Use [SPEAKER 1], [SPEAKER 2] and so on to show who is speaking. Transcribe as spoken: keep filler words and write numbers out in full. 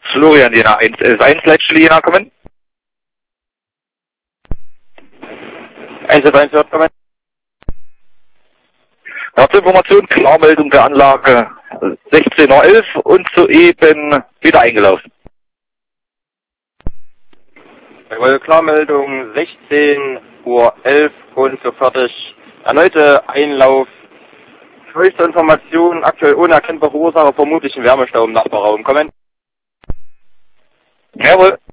[SPEAKER 1] Florian Jena eins elf eins, Leitstelle Jena, kommen.
[SPEAKER 2] eins elf eins, kommen.
[SPEAKER 1] Dazu Information, Klarmeldung der Anlage sechzehn Uhr elf und soeben wieder eingelaufen.
[SPEAKER 2] Jawohl, Klarmeldung sechzehn Uhr elf und so fertig. Erneute Einlauf. Höchste Information, aktuell unerkennbare Ursache, vermutlich ein Wärmestau im Nachbarraum. Kommen.
[SPEAKER 1] Jawohl.